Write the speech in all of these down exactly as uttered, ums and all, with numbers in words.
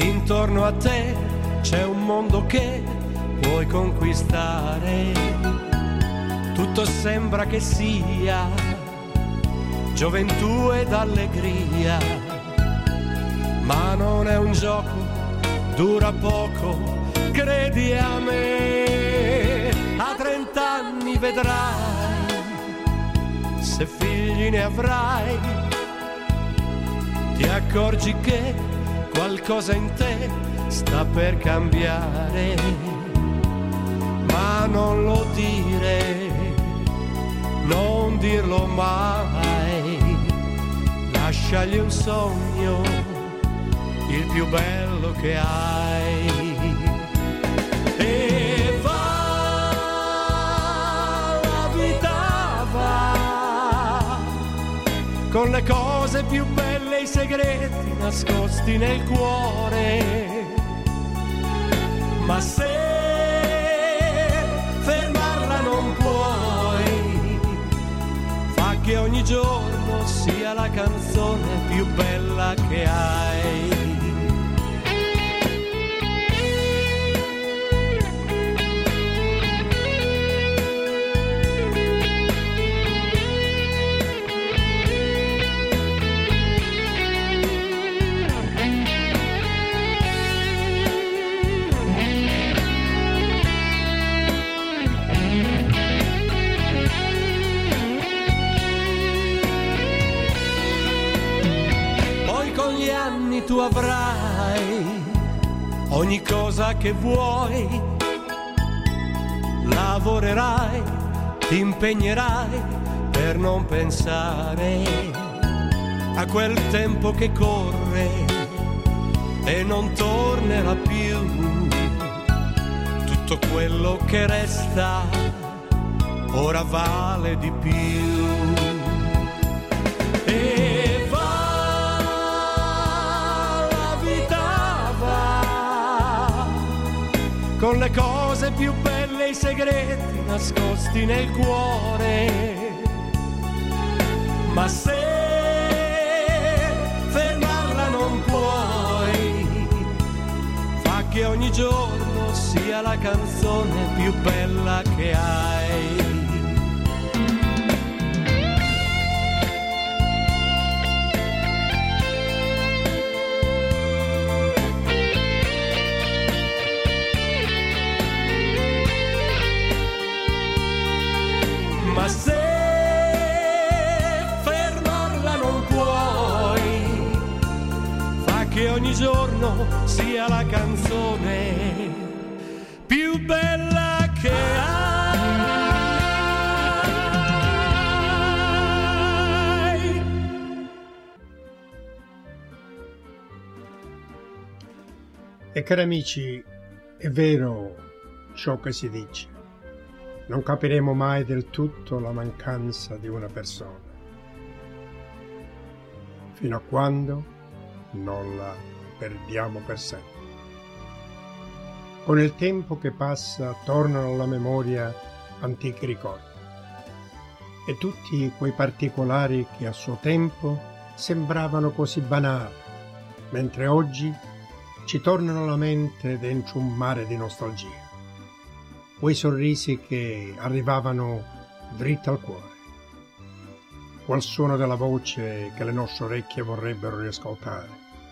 Intorno a te c'è un mondo che puoi conquistare. Tutto sembra che sia gioventù ed allegria, ma non è un gioco, dura poco, credi a me. A trent'anni vedrai, se figli ne avrai, ti accorgi che qualcosa in te sta per cambiare, ma non lo dire, non dirlo mai, lasciagli un sogno, il più bello che hai. E va, la vita va, con le cose più belle, i segreti nascosti nel cuore, ma se fermarla non puoi, fa che ogni giorno sia la canzone più bella che hai. Tu avrai ogni cosa che vuoi, lavorerai, ti impegnerai per non pensare a quel tempo che corre e non tornerà più. Tutto quello che resta ora vale di più. E con le cose più belle, i segreti nascosti nel cuore, ma se fermarla non puoi, fa che ogni giorno sia la canzone più bella che hai. Ma se fermarla non puoi, fa che ogni giorno sia la canzone più bella che hai. E cari amici, è vero ciò che si dice. Non capiremo mai del tutto la mancanza di una persona, fino a quando non la perdiamo per sempre. Con il tempo che passa tornano alla memoria antichi ricordi e tutti quei particolari che a suo tempo sembravano così banali, mentre oggi ci tornano alla mente dentro un mare di nostalgia. Quei sorrisi che arrivavano dritti al cuore, quel suono della voce che le nostre orecchie vorrebbero riascoltare,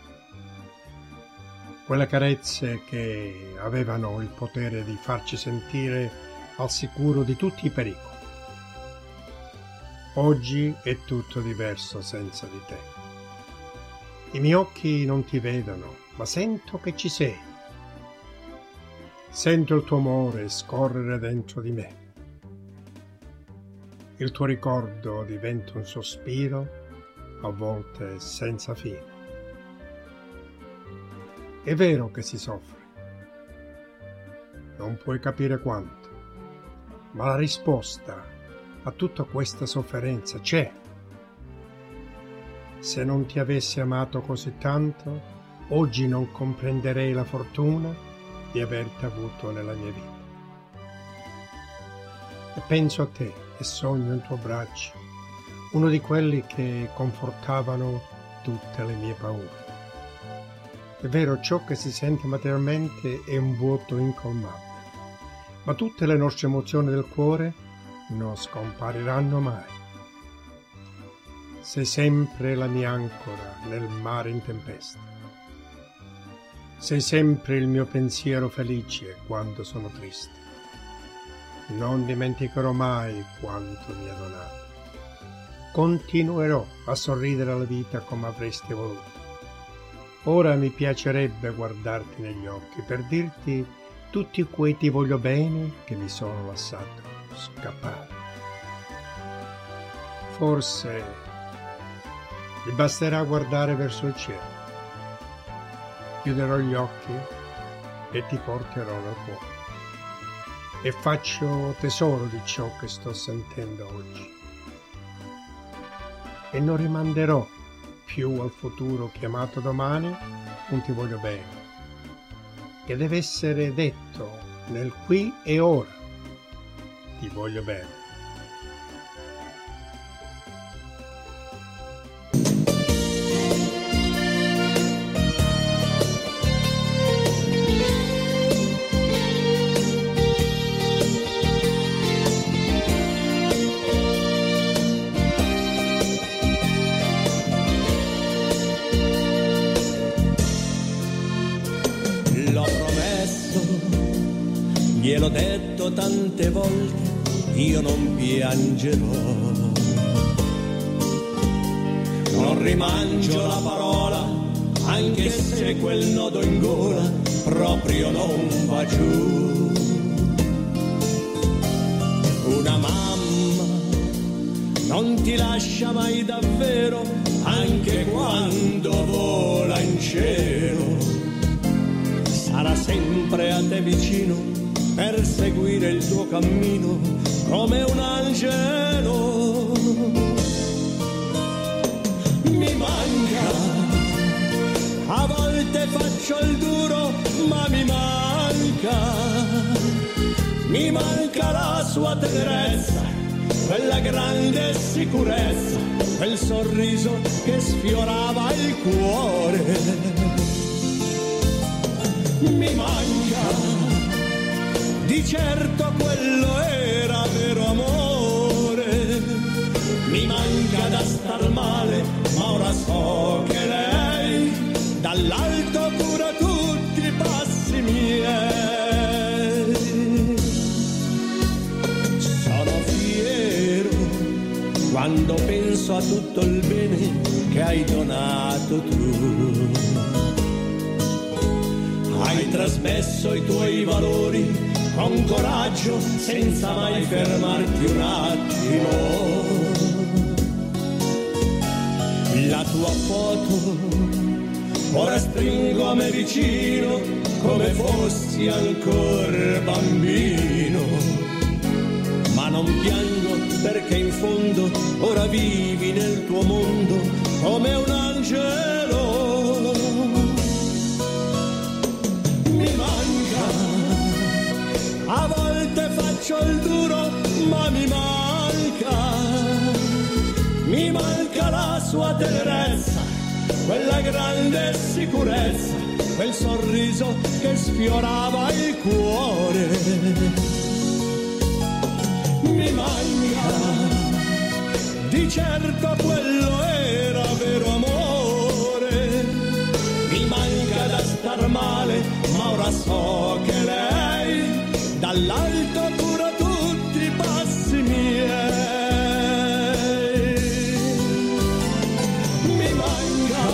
quelle carezze che avevano il potere di farci sentire al sicuro di tutti i pericoli. Oggi è tutto diverso senza di te. I miei occhi non ti vedono, ma sento che ci sei. Sento il tuo amore scorrere dentro di me. Il tuo ricordo diventa un sospiro, a volte senza fine. È vero che si soffre. Non puoi capire quanto, ma la risposta a tutta questa sofferenza c'è. Se non ti avessi amato così tanto, oggi non comprenderei la fortuna di averti avuto nella mia vita. E penso a te e sogno il tuo braccio, uno di quelli che confortavano tutte le mie paure. È vero, ciò che si sente materialmente è un vuoto incolmabile, ma tutte le nostre emozioni del cuore non scompariranno mai. Sei sempre la mia ancora nel mare in tempesta. Sei sempre il mio pensiero felice quando sono triste. Non dimenticherò mai quanto mi hai donato. Continuerò a sorridere alla vita come avresti voluto. Ora mi piacerebbe guardarti negli occhi per dirti tutti quei ti voglio bene che mi sono lasciato scappare. Forse mi basterà guardare verso il cielo. Chiuderò gli occhi e ti porterò nel cuore. E faccio tesoro di ciò che sto sentendo oggi. E non rimanderò più al futuro chiamato domani un ti voglio bene, che deve essere detto nel qui e ora. Ti voglio bene. Gliel'ho detto tante volte, io non piangerò. Non rimangio la parola, anche se quel nodo in gola proprio non va giù. Una mamma non ti lascia mai davvero, anche quando vola in cielo. Sarà sempre a te vicino per seguire il tuo cammino come un angelo. Mi manca, a volte faccio il duro, ma mi manca. Mi manca la sua tenerezza, quella grande sicurezza, quel sorriso che sfiorava il cuore. Mi manca, di certo quello era vero amore. Mi manca da star male, ma ora so che lei dall'alto cura tutti i passi miei. Sono fiero quando penso a tutto il bene che hai donato tu. Hai trasmesso i tuoi valori con coraggio, senza mai fermarti un attimo. La tua foto ora stringo a me vicino, come fossi ancora bambino. Ma non piango perché in fondo ora vivi nel tuo mondo come un angelo. Mi manca, a volte faccio il duro, ma mi manca. Mi manca la sua tenerezza, quella grande sicurezza, quel sorriso che sfiorava il cuore. Mi manca, di certo quello era vero amore. Mi manca da star male, ma ora so che lei dall'alto cura tutti i passi miei. Mi manca,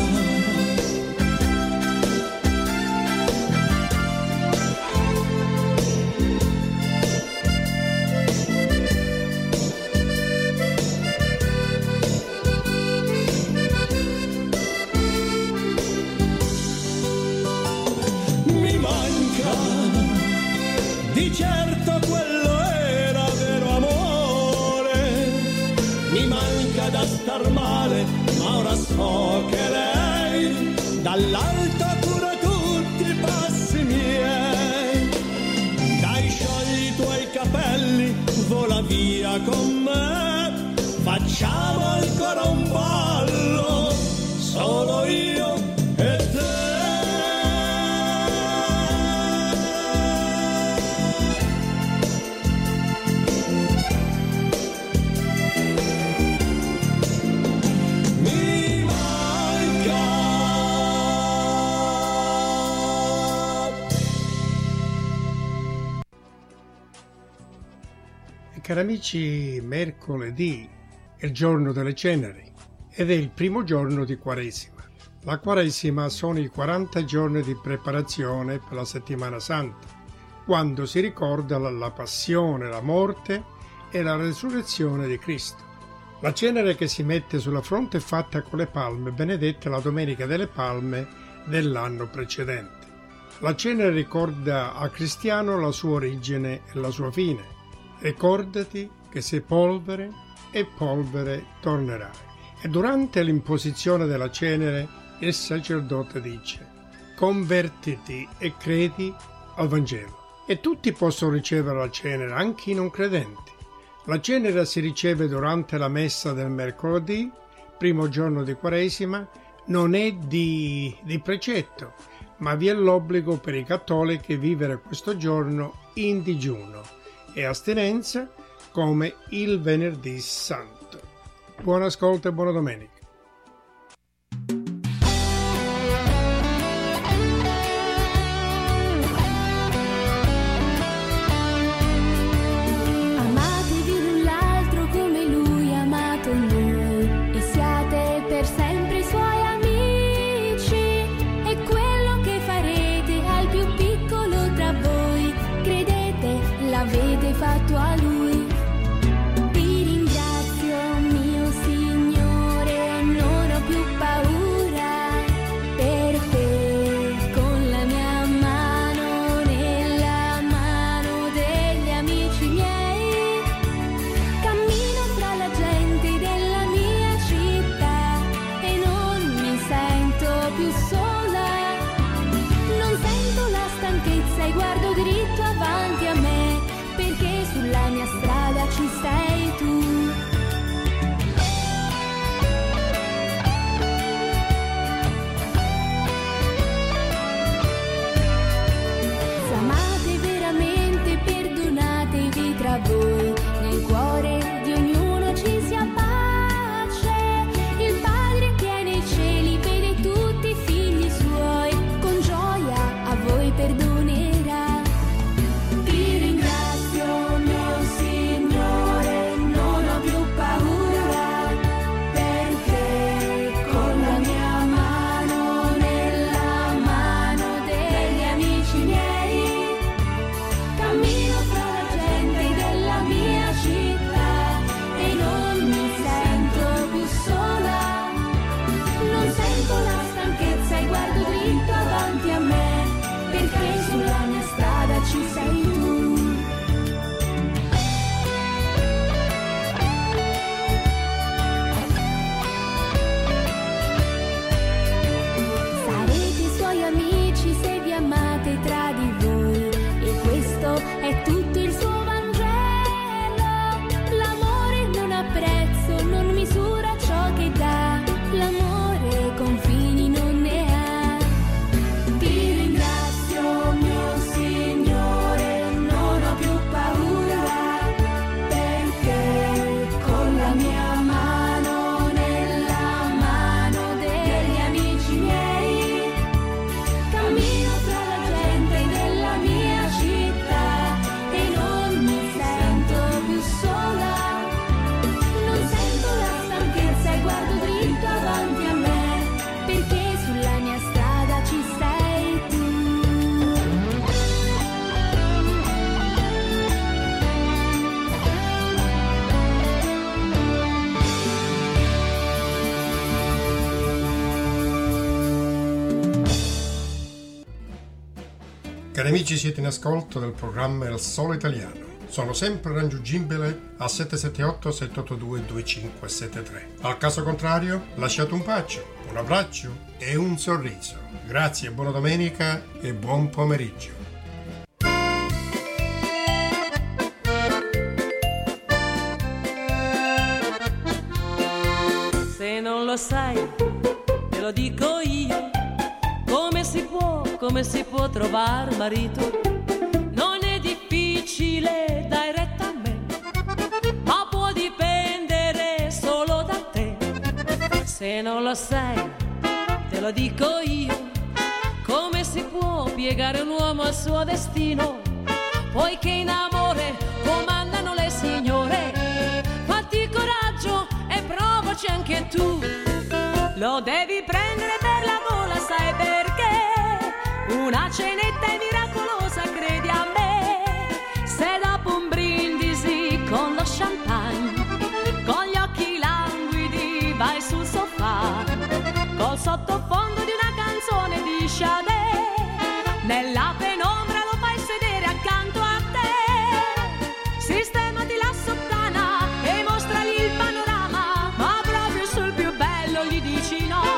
mi manca, di certo quello era vero amore. Mi manca da star male, ma ora so che lei dall'alto cura tutti i passi miei. Dai, sciogli i tuoi capelli, vola via con me, facciamo ancora un ballo, solo io e te. Cari amici, mercoledì è il giorno delle ceneri ed è il primo giorno di Quaresima. La Quaresima sono i quaranta giorni di preparazione per la Settimana Santa, quando si ricorda la passione, la morte e la resurrezione di Cristo. La cenere che si mette sulla fronte è fatta con le palme benedette la Domenica delle Palme dell'anno precedente. La cenere ricorda al cristiano la sua origine e la sua fine. Ricordati che sei polvere e polvere tornerai. E durante l'imposizione della cenere il sacerdote dice: convertiti e credi al Vangelo. E tutti possono ricevere la cenere, anche i non credenti. La cenere si riceve durante la messa del mercoledì, primo giorno di Quaresima. Non è di, di precetto, ma vi è l'obbligo per i cattolici vivere questo giorno in digiuno e astinenza come il venerdì santo. Buon ascolto e buona domenica. Amatevi l'un l'altro come lui ha amato noi e siate per sempre i suoi amici. E quello che farete al più piccolo tra voi, credete, l'avete fatto a lui. Ti ringrazio, mio Signore, non ho più paura, perché con la mia mano nella mano degli amici miei cammino fra la gente della mia città e non mi sento più sola. Non sento la stanchezza e guardo dritto avanti a me, perché sulla mia strada ci sei tu. Se amate veramente, perdonatevi tra voi, nel cuore di ognuno ci sia pace. Il Padre che è nei cieli vede tutti i figli suoi, con gioia a voi perdonerà. Ti ringrazio, mio Signore, non ho più paura, perché con la mia mano nella mano degli amici miei cammino fra la gente della mia città e non mi sento più sola. Non sento la stanchezza e guardo dritto avanti a me, perché sulla mia strada ci sei tu. Sarete i suoi amici se vi amate tra di voi, e questo è tutto il suo Vangelo. L'amore non ha prezzo, non misura ciò che dà, l'amore confini non ne ha. Ti ringrazio, mio Signore, non ho più paura, perché con la mia mano nella mano degli amici miei cammino fra la gente della mia città e non mi sento più sola. Non sento la stanchezza e guardo dritto avanti a me, perché sulla mia strada ci sei tu. Cari amici, siete in ascolto del programma Il Sole Italiano. Sono sempre raggiungibile al sette sette otto sette otto due due cinque sette tre. Al caso contrario, lasciate un bacio, un abbraccio e un sorriso. Grazie, buona domenica e buon pomeriggio. Se non lo sai, te lo dico io, come si può, come si può trovare marito? Non è difficile, dai retta a me, ma può dipendere solo da te. Se non lo sai, te lo dico io, come si può piegare un uomo al suo destino, poiché in amore comandano le signore, fatti coraggio e provaci anche tu. Lo devi prendere per la gola, sai perché? Una cenetta è miracolosa, credi a me. Se dopo un brindisi con lo champagne, con gli occhi languidi vai sul sofà, col sottofondo di una canzone di Sade, nella penombra lo fai sedere accanto a te. Sistemati la sottana e mostragli il panorama, ma proprio sul più bello gli dici no.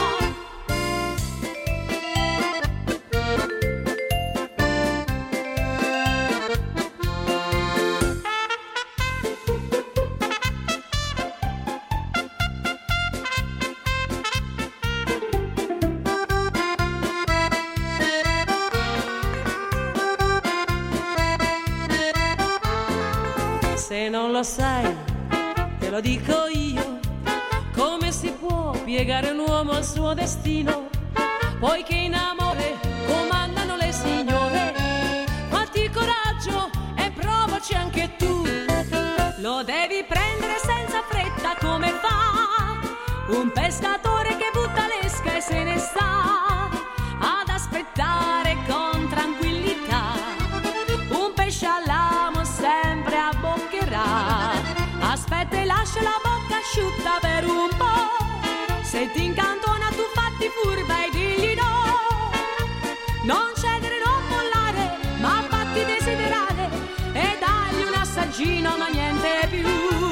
Se non lo sai, te lo dico io, come si può piegare un uomo al suo destino, poiché in amore comandano le signore. Fatti coraggio e provaci anche tu, lo devi prendere senza fretta come fa un pescatore che butta l'esca e se ne sta ad aspettare con tranquillità un pesce all'amo sempre abboccherà. Aspetta e lascia la bocca asciutta per un po', se ti incantona tu fatti furba e digli no. Non cedere, non mollare, ma fatti desiderare e dagli un assaggino ma niente più.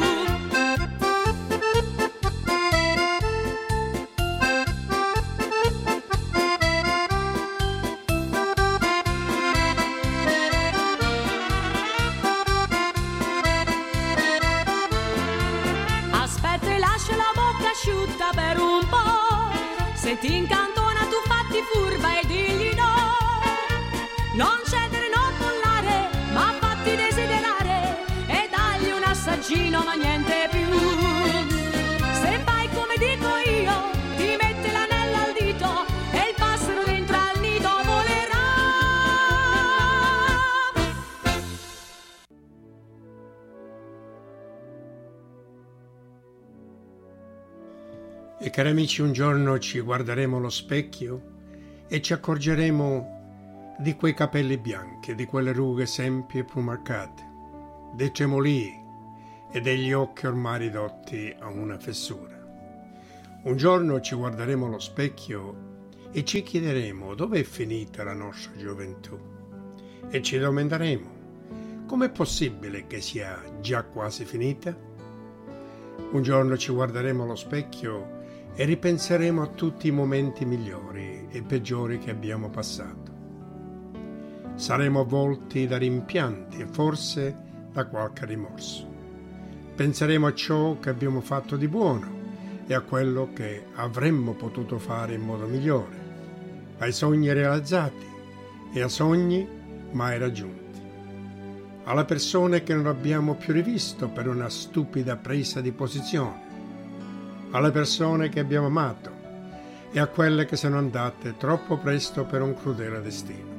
Asciutta per un po', se ti incantona tu fatti furba e digli no. Non cedere, non mollare, ma fatti desiderare e dagli un assaggino ma niente più. Se fai come dico io, ti metti l'anello al dito e il passero dentro al nido volerà. E cari amici, un giorno ci guarderemo allo specchio e ci accorgeremo di quei capelli bianchi, di quelle rughe sempi e plumarcate, dei tremolii e degli occhi ormai ridotti a una fessura. Un giorno ci guarderemo allo specchio e ci chiederemo dove è finita la nostra gioventù e ci domanderemo com'è possibile che sia già quasi finita. Un giorno ci guarderemo allo specchio e ripenseremo a tutti i momenti migliori e peggiori che abbiamo passato. Saremo avvolti da rimpianti e forse da qualche rimorso. Penseremo a ciò che abbiamo fatto di buono e a quello che avremmo potuto fare in modo migliore, ai sogni realizzati e a sogni mai raggiunti, alle persone che non abbiamo più rivisto per una stupida presa di posizione, alle persone che abbiamo amato e a quelle che sono andate troppo presto per un crudele destino.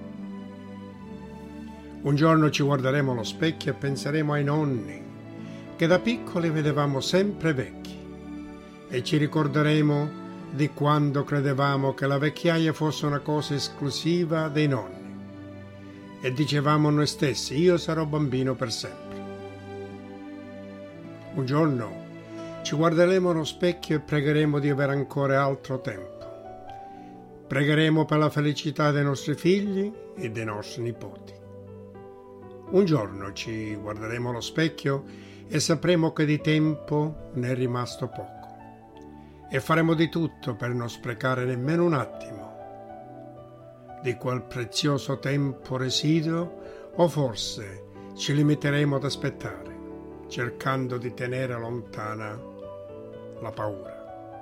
Un giorno ci guarderemo allo specchio e penseremo ai nonni che da piccoli vedevamo sempre vecchi e ci ricorderemo di quando credevamo che la vecchiaia fosse una cosa esclusiva dei nonni e dicevamo a noi stessi: io sarò bambino per sempre. Un giorno ci guarderemo allo specchio e pregheremo di avere ancora altro tempo. Pregheremo per la felicità dei nostri figli e dei nostri nipoti. Un giorno ci guarderemo allo specchio e sapremo che di tempo ne è rimasto poco e faremo di tutto per non sprecare nemmeno un attimo di quel prezioso tempo residuo, o forse ci limiteremo ad aspettare, cercando di tenere lontana la paura.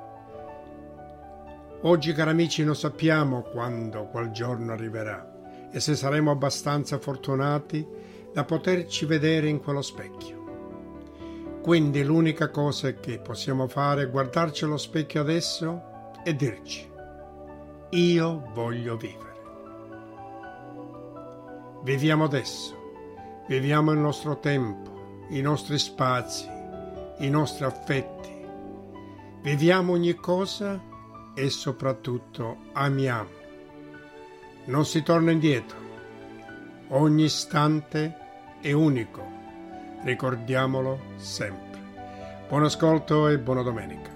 Oggi, cari amici, non sappiamo quando quel giorno arriverà e se saremo abbastanza fortunati da poterci vedere in quello specchio. Quindi l'unica cosa che possiamo fare è guardarci allo specchio adesso e dirci: io voglio vivere. Viviamo adesso, viviamo il nostro tempo, i nostri spazi, i nostri affetti. Viviamo ogni cosa e soprattutto amiamo. Non si torna indietro. Ogni istante è unico. Ricordiamolo sempre. Buon ascolto e buona domenica.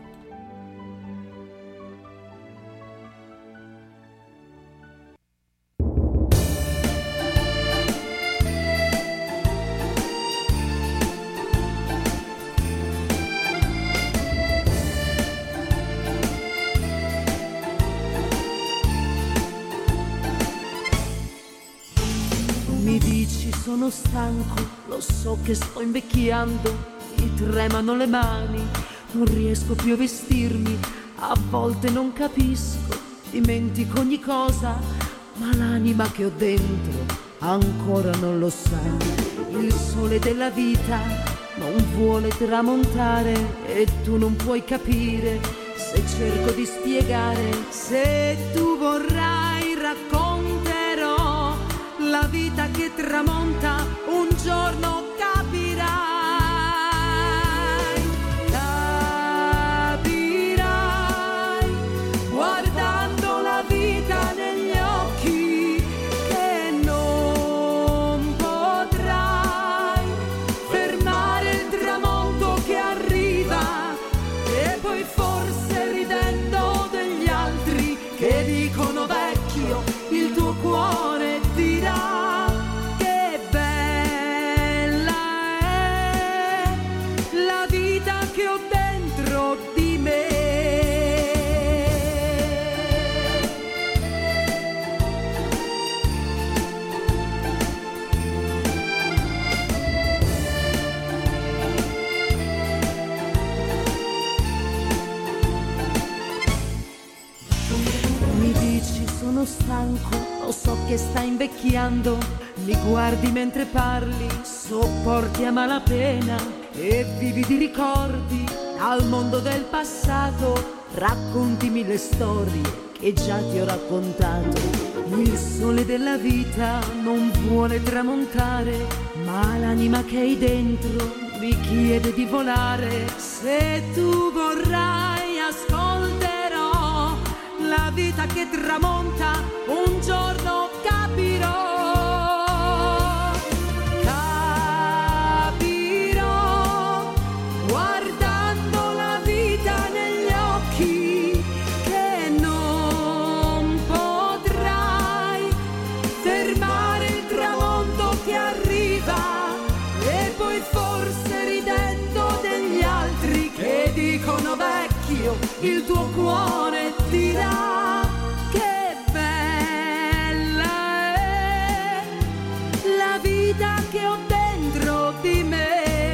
Mi dici sono stanco, lo so che sto invecchiando, mi tremano le mani, non riesco più a vestirmi, a volte non capisco, dimentico ogni cosa, ma l'anima che ho dentro ancora non lo sa. Il sole della vita non vuole tramontare e tu non puoi capire se cerco di spiegare. Se tu vorrai racconterò la vita che tramonta, un giorno capirai, capirai, guardando la vita negli occhi, che non potrai fermare il tramonto che arriva, e poi forse ridendo degli altri che dicono vecchio, il tuo cuore dirà che bella è la vita che ho dentro di me. Mi dici sono stanco, lo so che stai invecchiando, mi guardi mentre parli, sopporti a malapena e vivi di ricordi al mondo del passato, racconti mille storie che già ti ho raccontato. Il sole della vita non vuole tramontare, ma l'anima che hai dentro mi chiede di volare. Se tu vorrai ascolterò la vita che tramonta, un giorno capirò, capirò, guardando la vita negli occhi, che non potrai fermare il tramonto che arriva, e poi forse ridendo degli altri che dicono vecchio, il tuo cuore dirà che bella è la vita che ho dentro di me.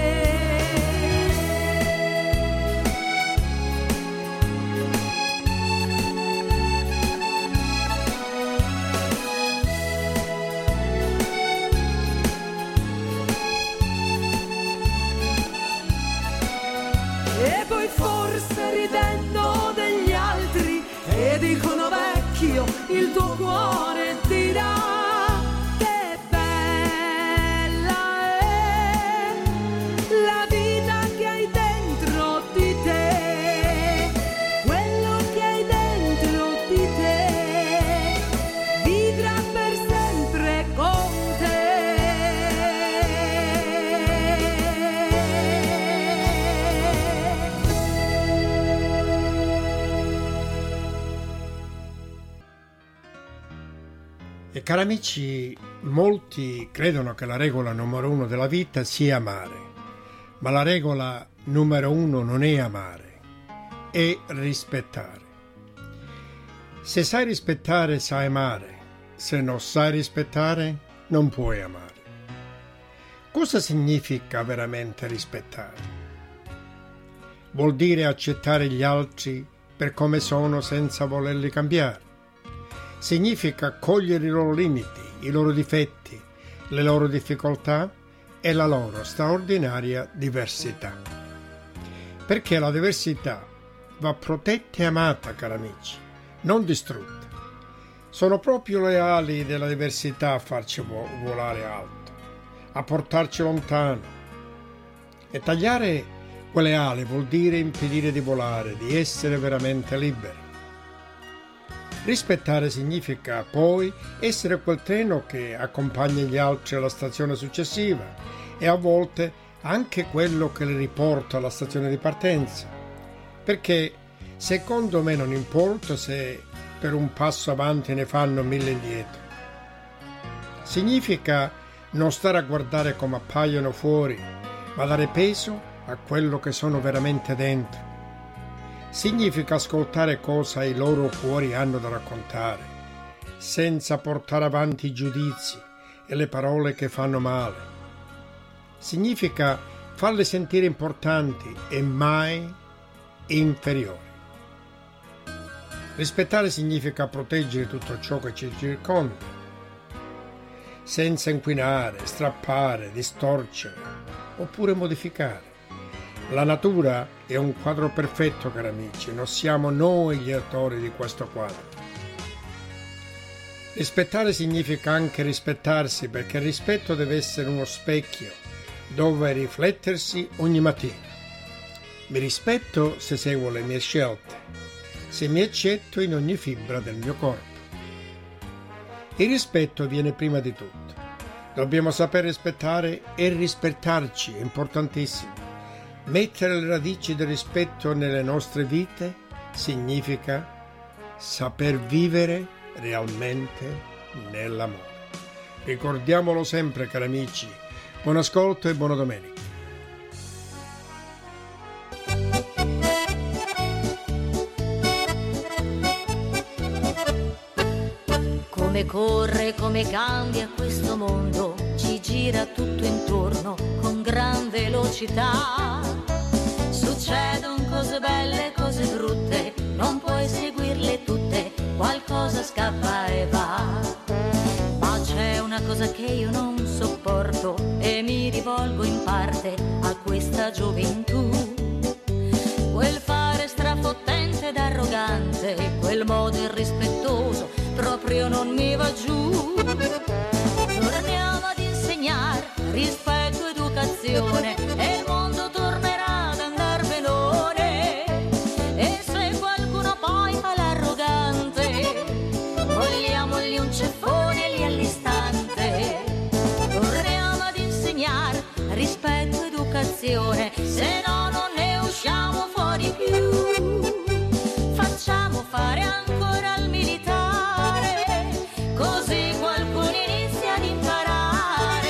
E poi forse ridendo degli altri e dicono vecchio, il tuo cuore dirà che bella è la vita che hai dentro di te, quello che hai dentro di te vivrà per sempre con te. E cari amici, molti credono che la regola numero uno della vita sia amare, ma la regola numero uno non è amare, è rispettare. Se sai rispettare, sai amare, se non sai rispettare, non puoi amare. Cosa significa veramente rispettare? Vuol dire accettare gli altri per come sono senza volerli cambiare. Significa cogliere i loro limiti, i loro difetti, le loro difficoltà e la loro straordinaria diversità. Perché la diversità va protetta e amata, cari amici, non distrutta. Sono proprio le ali della diversità a farci volare alto, a portarci lontano. E tagliare quelle ali vuol dire impedire di volare, di essere veramente liberi. Rispettare significa poi essere quel treno che accompagna gli altri alla stazione successiva e a volte anche quello che li riporta alla stazione di partenza, perché secondo me non importa se per un passo avanti ne fanno mille indietro. Significa non stare a guardare come appaiono fuori, ma dare peso a quello che sono veramente dentro. Significa ascoltare cosa i loro cuori hanno da raccontare, senza portare avanti i giudizi e le parole che fanno male. Significa farle sentire importanti e mai inferiori. Rispettare significa proteggere tutto ciò che ci circonda, senza inquinare, strappare, distorcere oppure modificare. La natura è un quadro perfetto, cari amici, non siamo noi gli autori di questo quadro. Rispettare significa anche rispettarsi, perché il rispetto deve essere uno specchio dove riflettersi ogni mattina. Mi rispetto se seguo le mie scelte, se mi accetto in ogni fibra del mio corpo. Il rispetto viene prima di tutto. Dobbiamo saper rispettare e rispettarci, è importantissimo. Mettere le radici del rispetto nelle nostre vite significa saper vivere realmente nell'amore. Ricordiamolo sempre, cari amici. Buon ascolto e buona domenica. Come corre, come cambia questo mondo, ci gira tutto intorno con gran velocità. Succedono cose belle, cose brutte, non puoi seguirle tutte, qualcosa scappa e va. Ma c'è una cosa che io non sopporto e mi rivolgo in parte a questa gioventù. Quel fare strafottente ed arrogante, quel modo irrispettoso, proprio non mi va giù. Torniamo ad insegnare rispetto, educazione e il mondo tornerà ad andar benone. E se qualcuno poi fa l'arrogante, vogliamogli un ceffone lì all'istante. Torniamo ad insegnare rispetto, educazione, se no non ne usciamo fuori più. Facciamo fare ancora al militare, così qualcuno inizia ad imparare.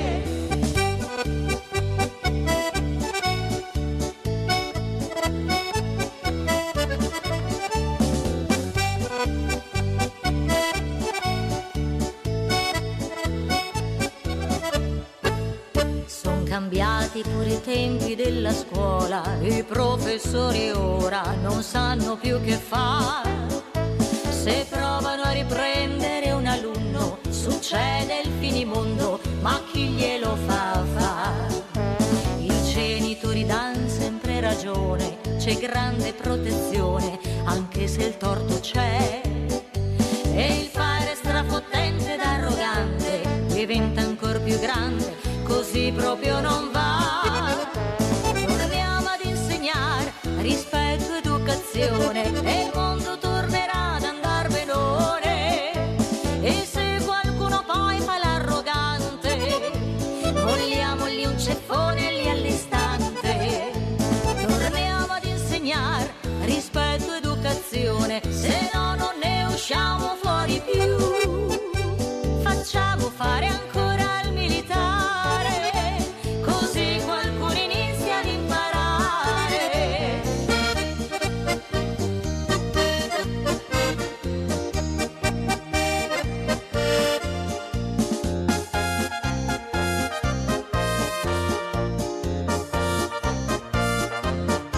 Son cambiati pure i tempi della scuola, i professori ora non sanno più che fare. Se provano a riprendere un alunno, succede il finimondo, ma chi glielo fa fare? I genitori dan sempre ragione, c'è grande protezione, anche se il torto c'è. E il fare strafottente ed arrogante diventa ancor più grande, così proprio non va. Torniamo ad insegnare rispetto, educazione e il mondo tornerà ad andar benone. E se qualcuno poi fa l'arrogante, vogliamogli un ceffone lì all'istante. Torniamo ad insegnare rispetto, educazione, se no non ne usciamo fuori più. Facciamo fare ancora al militare, così qualcuno inizia ad imparare.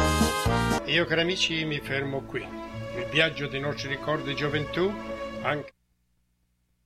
Io, cari amici, mi fermo qui. Il viaggio dei nostri ricordi di gioventù, anche